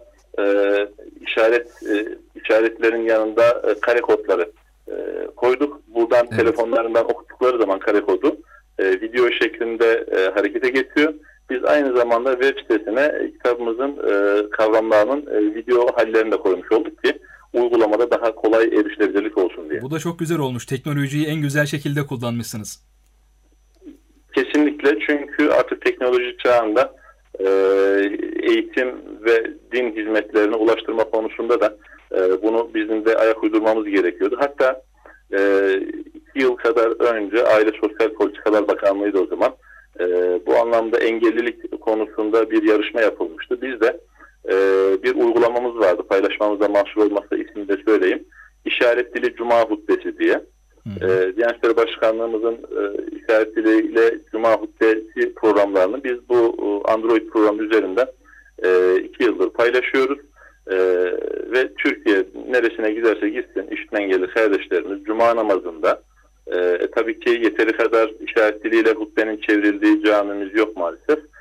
işaretlerin yanında kare kodları koyduk. Buradan evet, telefonlarından okuttukları zaman kare kodu video şeklinde harekete geçiyor. Biz aynı zamanda web sitesine kitabımızın kavramlarının video hallerini de koymuş olduk ki uygulamada daha kolay erişilebilirlik olsun diye. Bu da çok güzel olmuş. Teknolojiyi en güzel şekilde kullanmışsınız. Kesinlikle, çünkü artık teknoloji çağında eğitim ve din hizmetlerine ulaştırma konusunda da bunu bizim de ayak uydurmamız gerekiyordu. Hatta 2 yıl kadar önce Aile Sosyal Politikalar Bakanlığı'ydı o zaman. Bu anlamda engellilik konusunda bir yarışma yapılmıştı. Biz de bir uygulamamız vardı. Paylaşmamıza mahsur olmazsa ismini de söyleyeyim. İşaret Dili Cuma Hutbesi diye. Diyanet İşleri Başkanlığımızın işaret diliyle Cuma Hutbesi programlarını biz bu Android programı üzerinden 2 yıldır paylaşıyoruz. Ve Türkiye neresine giderse gitsin işitme engelli kardeşlerimiz Cuma namazında tabii ki yeteri kadar işaret diliyle hutbenin çevrildiği camimiz yok maalesef. Bu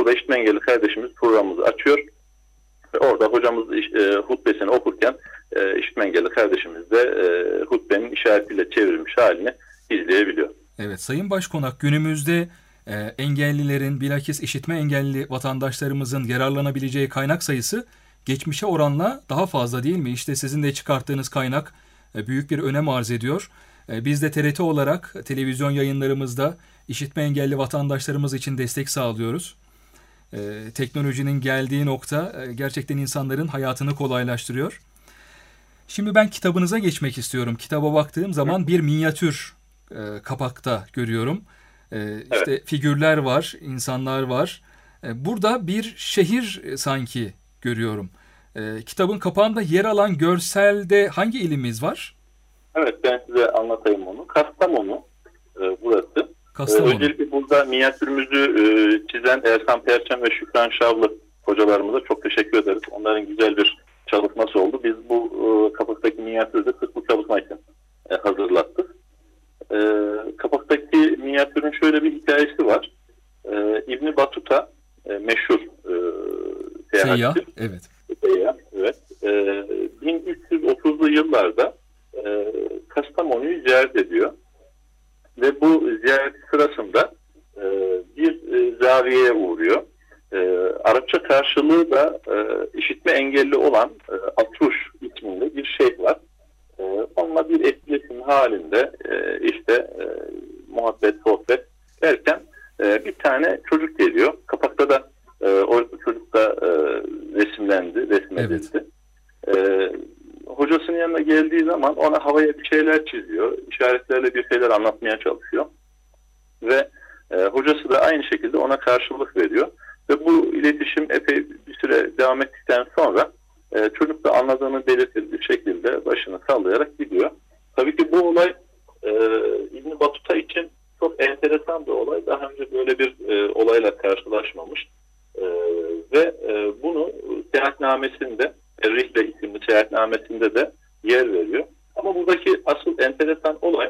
burada işitme engelli kardeşimiz programımızı açıyor ve orada hocamız hutbesini okurken işitme engelli kardeşimiz de hutbenin işaretiyle çevrilmiş halini izleyebiliyor. Evet, Sayın Başkonak, günümüzde engellilerin, bilakis işitme engelli vatandaşlarımızın yararlanabileceği kaynak sayısı geçmişe oranla daha fazla, değil mi? İşte sizin de çıkarttığınız kaynak büyük bir önem arz ediyor. Biz de TRT olarak televizyon yayınlarımızda işitme engelli vatandaşlarımız için destek sağlıyoruz. Teknolojinin geldiği nokta gerçekten insanların hayatını kolaylaştırıyor. Şimdi ben kitabınıza geçmek istiyorum. Kitaba baktığım zaman bir minyatür kapakta görüyorum. İşte evet, figürler var, insanlar var. Burada bir şehir sanki görüyorum. Kitabın kapağında yer alan görselde hangi ilimiz var? Evet, ben size anlatayım onu. Kastamonu burası. Kastamonu. Öncelikle burada minyatürümüzü çizen Ersan Perçem ve Şükran Şavlı hocalarımıza çok teşekkür ederiz. Onların güzel bir çalışması oldu. Biz bu kapaktaki minyatürü de sırf bu çalışma için hazırlattık. Kapaktaki minyatürün şöyle bir hikayesi var. İbn Battuta meşhur seyahatçi. Evet. Evet. 1330'lu yıllarda Kastamonu'yu ziyaret ediyor. Ve bu ziyaret sırasında bir zaviyeye uğruyor. Arapça karşılığı da işitme engelli olan Atruş isminde bir şeyh var. Onunla bir etkileşim halinde muhabbet, sohbet derken bir tane çocuk geliyor. Kapakta da o çocuk da resmedildi. Evet. Hocasının yanına geldiği zaman ona havaya bir şeyler çiziyor. İşaretlerle bir şeyler anlatmaya çalışıyor. Ve hocası da aynı şekilde ona karşılık veriyor. Ve bu iletişim epey bir süre devam ettikten sonra çocuk da anladığını belirtir bir şekilde başını sallayarak gidiyor. Tabii ki bu olay İbn Battuta için çok enteresan bir olay. Daha önce böyle bir olayla karşılaşmamış. Ve bunu seyahatnamesinde, Rihle isimli seyahatnamesinde de yer veriyor. Ama buradaki asıl enteresan olay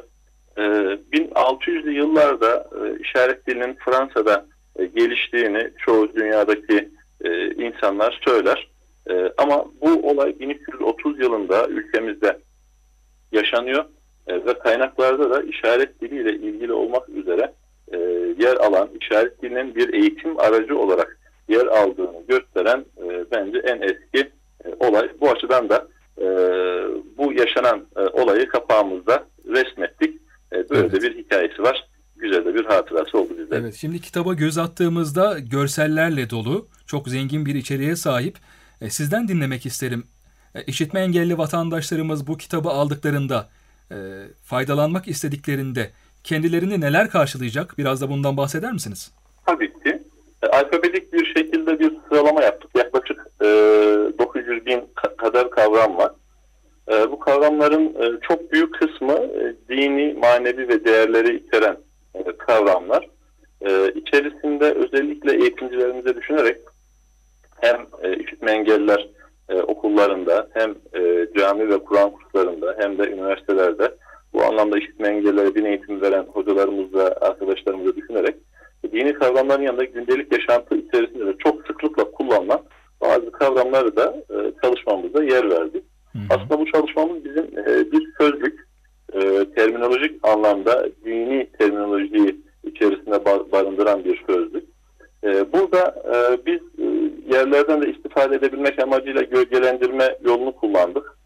1600'lü yıllarda işaret dilinin Fransa'da geliştiğini çoğu dünyadaki insanlar söyler. Ama bu olay 1330 yılında ülkemizde yaşanıyor ve kaynaklarda da işaret diliyle ilgili olmak üzere yer alan, işaret dilinin bir eğitim aracı olarak yer aldığını gösteren bence en eski olay. Bu açıdan da bu yaşanan olayı kapağımızda resmettik. Böyle de bir hikayesi var. Güzel de bir hatırası oldu bizde. Evet, şimdi kitaba göz attığımızda görsellerle dolu, çok zengin bir içeriğe sahip. Sizden dinlemek isterim. İşitme engelli vatandaşlarımız bu kitabı aldıklarında, faydalanmak istediklerinde kendilerini neler karşılayacak? Biraz da bundan bahseder misiniz? Tabii ki. Alfabetik bir şekilde bir sıralama yaptık. Yaklaşık 900 bin kadar kavram var. Bu kavramların çok büyük kısmı dini, manevi ve değerleri içeren kavramlar. İçerisinde özellikle eğitimcilerimize düşünerek hem işitme engelliler okullarında hem cami ve Kur'an kurslarında hem de üniversitelerde bu anlamda işitme engellilere din eğitimi veren hocalarımızla, arkadaşlarımızla düşünerek dini kavramların yanında gündelik yaşantı içerisinde de çok sıklıkla kullanılan bazı kavramları da çalışmamızda yer verdik. Aslında bu çalışmamız bizim bir sözlük, terminolojik anlamda dini terminolojiyi içerisinde barındıran bir sözlük. Burada biz yerlerden de istifade edebilmek amacıyla gölgelendirme yolunu kullandık.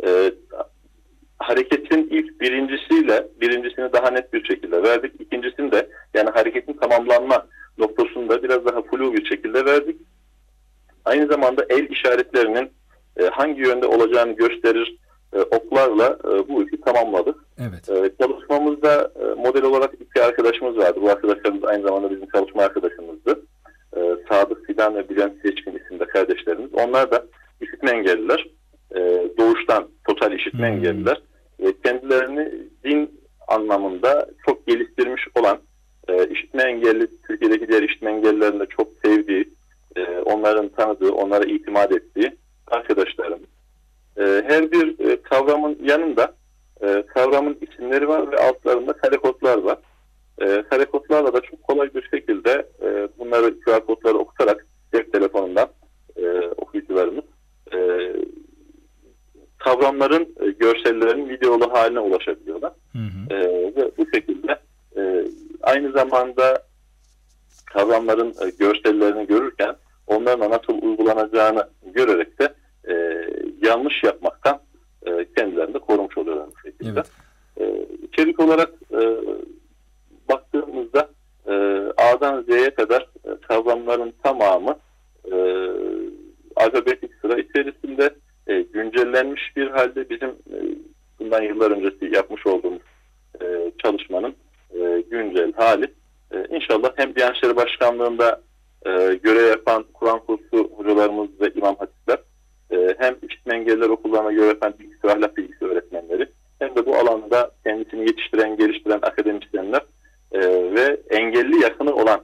Hareketin ilk birincisini daha net bir şekilde verdik. İkincisini de yani hareketin tamamlanma noktasında biraz daha flu bir şekilde verdik. Aynı zamanda el işaretlerinin hangi yönde olacağını gösterir oklarla bu işi tamamladık. Evet. Çalışmamızda model olarak iki arkadaşımız vardı. Bu arkadaşlarımız aynı zamanda bizim çalışma arkadaşımızdı. Sadık Fidan ve Bülent Seçkin isimli kardeşlerimiz. Onlar da işitme engelliler. Doğuştan total işitme engelliler. Kendilerini din anlamında çok geliştirmiş olan işitme engelli, Türkiye'deki diğer işitme engellilerin de çok sevdiği, onların tanıdığı, onlara itimat ettiği arkadaşlarım. Her bir kavramın yanında kavramın isimleri var ve altlarında kare kodlar var. Kare kodlarla da çok kolay bir şekilde bunları QR kod notları okutarak cep telefonundan okuyucularımız kavramların görsellerin videolu haline ulaşabiliyorlar. Ve bu şekilde aynı zamanda kavramların görsellerini görürken onların nasıl uygulanacağını görerek de yanlış yapmaktan kendilerini de korumuş oluyorlar bu şekilde. Evet. İçerik olarak baktığımızda A'dan Z'ye kadar kavramların tamamı alfabetik sıra içerisinde güncellenmiş bir halde bizim bundan yıllar öncesi yapmış olduğumuz çalışmanın güncel hali. İnşallah hem Diyanet İşleri Başkanlığı'nda görev yapan Kur'an kursu hocalarımız ve imam hatipler hem işitme engelliler okullarına görev yapan bilgisi ve ahlak bilgisi öğretmenleri hem de bu alanda kendisini yetiştiren, geliştiren akademisyenler ve engelli yakını olan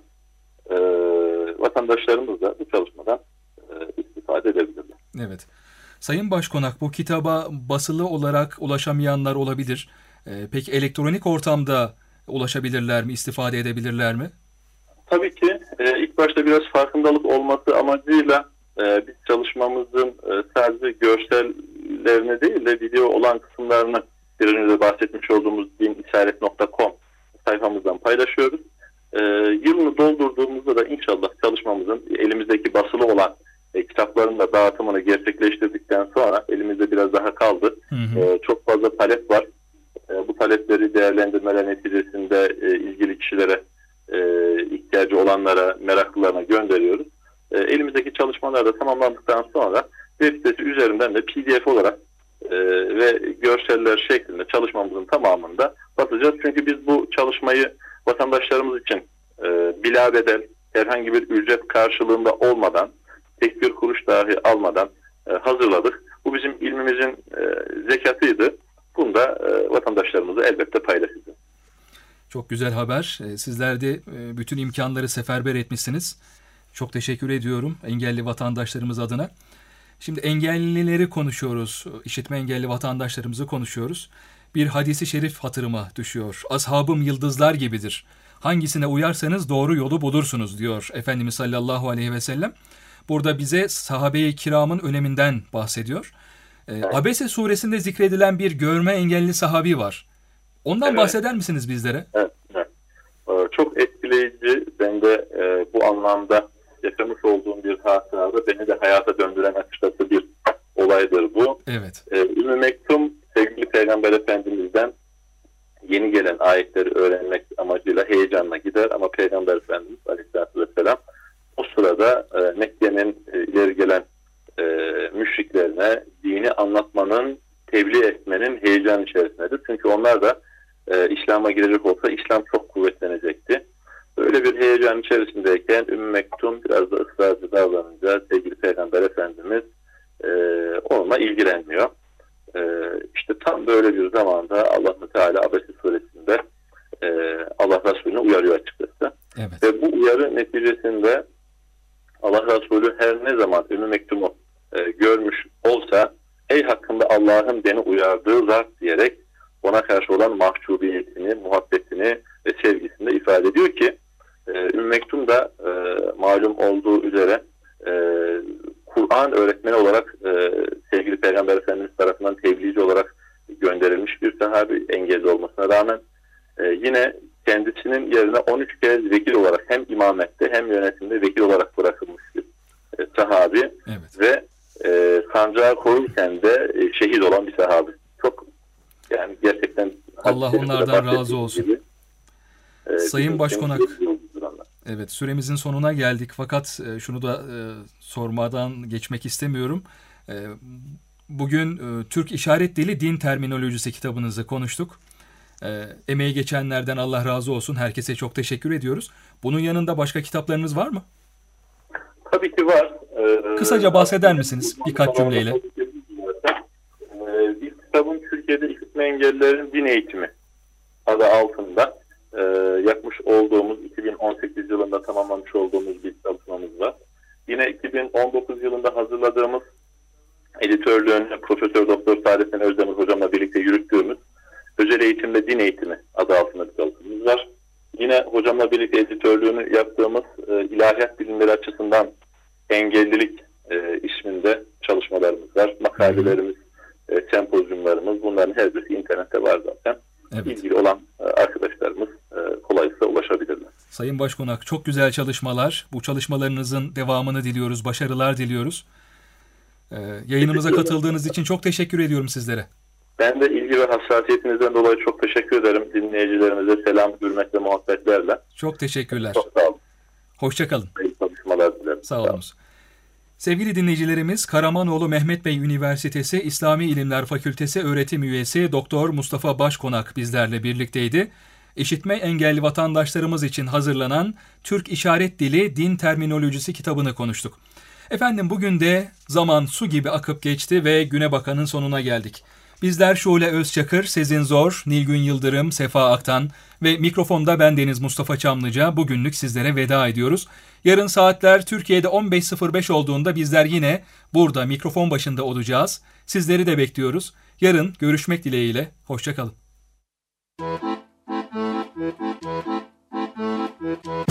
vatandaşlarımız da bu çalışmadan istifade edebilirler. Evet. Sayın Başkonak, bu kitaba basılı olarak ulaşamayanlar olabilir. Peki elektronik ortamda ulaşabilirler mi, istifade edebilirler mi? Tabii ki. İlk başta biraz farkındalık olması amacıyla biz çalışmamızın sadece görsellerini değil de video olan kısımlarını bir önce bahsetmiş olduğumuz dinişaret.com sayfamızdan paylaşıyoruz. Yılını doldurduğumuzda da inşallah çalışmamızın elimizdeki basılı olan kitapların da dağıtımını gerçekleştirdikten sonra elimizde biraz daha kaldı. Çok fazla talep var. Bu talepleri değerlendirmeler neticesinde ilgili kişilere, ihtiyacı olanlara, meraklılarına gönderiyoruz. Elimizdeki çalışmalar da tamamlandıktan sonra web sitesi üzerinden de PDF olarak ve görseller şeklinde çalışmamızın tamamında basacağız. Çünkü biz bu çalışmayı vatandaşlarımız için bilabedel herhangi bir ücret karşılığında olmadan, tek bir kuruş dahi almadan hazırladık. Bu bizim ilmimizin zekatıydı. Bunu da vatandaşlarımızla elbette paylaşacağız. Çok güzel haber. Sizler de bütün imkanları seferber etmişsiniz. Çok teşekkür ediyorum engelli vatandaşlarımız adına. Şimdi engellileri konuşuyoruz, işitme engelli vatandaşlarımızı konuşuyoruz. Bir hadisi şerif hatırıma düşüyor. Ashabım yıldızlar gibidir. Hangisine uyarsanız doğru yolu bulursunuz diyor Efendimiz sallallahu aleyhi ve sellem. Burada bize sahabe-i kiramın öneminden bahsediyor. Abese suresinde zikredilen bir görme engelli sahabi var. Ondan bahseder misiniz bizlere? Evet. Çok etkileyici. Ben de bu anlamda yaşamış olduğum bir hatırada beni de hayata döndüren açıkçası bir olaydır bu. Evet. Ümmü Mektum sevgili Peygamber Efendimiz'den yeni gelen ayetleri öğrenmek amacıyla heyecanla gider ama Peygamber Efendimiz Aleyhisselatü Vesselam o sırada Mekke'nin ileri gelen müşriklerine dini anlatmanın, tebliğ etmenin heyecan içerisindedir. Çünkü onlar da İslam'a girecek olsa İslam çok kuvvetlenecekti. Böyle bir heyecan içerisindeyken Ümmü Mektum biraz da ısrarcı davranınca sevgili Peygamber Efendimiz onunla ilgilenmiyor. İşte tam böyle bir zamanda Allah-u Teala Abese suresinde Allah Resulü'nü uyarıyor açıkçası. Evet. Ve bu uyarı neticesinde Allah Resulü her ne zaman Ümmü Mektum'u görmüş olsa ey hakkında Allah'ın beni uyardığı zat diyerek ona karşı olan mahcubiyetini, muhabbetini ve sevgisini de ifade ediyor ki Ümmü Mektum da malum olduğu üzere Kur'an öğretmeni olarak sevgili Peygamber Efendimiz tarafından tebliğci olarak gönderilmiş bir sahabi, engelli olmasına rağmen yine kendisinin yerine 13 kez vekil olarak hem imamette hem yönetimde vekil olarak bırakılmış bir sahabi. Evet. Ve sancağı korurken de şehit olan bir sahabi. Çok yani gerçekten Allah onlardan razı olsun. Gibi, Sayın Başkonak, evet süremizin sonuna geldik fakat şunu da sormadan geçmek istemiyorum. Bugün Türk İşaret Dili Din Terminolojisi kitabınızı konuştuk. Emeği geçenlerden Allah razı olsun. Herkese çok teşekkür ediyoruz. Bunun yanında başka kitaplarınız var mı? Tabii ki var. Kısaca bahseder misiniz birkaç cümleyle? Bir kitabın Türkiye'de işitme engellilerin din eğitimi adı altında yapmış olduğumuz 2018 yılında tamamlamış olduğumuz bir çalışmamız var. Yine 2019 yılında hazırladığımız editörlüğünü Profesör Doktor Saadettin Özdemir hocamla birlikte yürüttüğümüz Özel Eğitimle Din Eğitimi adı altında bir çalışmamız var. Yine hocamla birlikte editörlüğünü yaptığımız ilahiyat bilimleri açısından engellilik isminde çalışmalarımız var. Makalelerimiz, sempozyumlarımız, bunların her birisi internette var zaten. Evet. İlgili olan arkadaşlarımız kolaylıkla ulaşabilirler. Sayın Başkonak, çok güzel çalışmalar. Bu çalışmalarınızın devamını diliyoruz, başarılar diliyoruz. Yayınımıza katıldığınız için çok teşekkür ediyorum sizlere. Ben de ilgi ve hassasiyetinizden dolayı çok teşekkür ederim. Dinleyicilerimize selam, hürmet ve muhabbetlerle. Çok teşekkürler. Çok sağ olun. Hoşça kalın. İyi çalışmalar dilerim. Sağ olunuz. Sevgili dinleyicilerimiz, Karamanoğlu Mehmet Bey Üniversitesi İslami İlimler Fakültesi öğretim üyesi Doktor Mustafa Başkonak bizlerle birlikteydi. İşitme engelli vatandaşlarımız için hazırlanan Türk İşaret Dili Din Terminolojisi kitabını konuştuk. Efendim, bugün de zaman su gibi akıp geçti ve Güne Bakan'ın sonuna geldik. Bizler Şule Özçakır, Sezin Zor, Nilgün Yıldırım, Sefa Aktan ve mikrofonda bendeniz Mustafa Çamlıca bugünlük sizlere veda ediyoruz. Yarın saatler Türkiye'de 15.05 olduğunda bizler yine burada mikrofon başında olacağız. Sizleri de bekliyoruz. Yarın görüşmek dileğiyle. Hoşça kalın.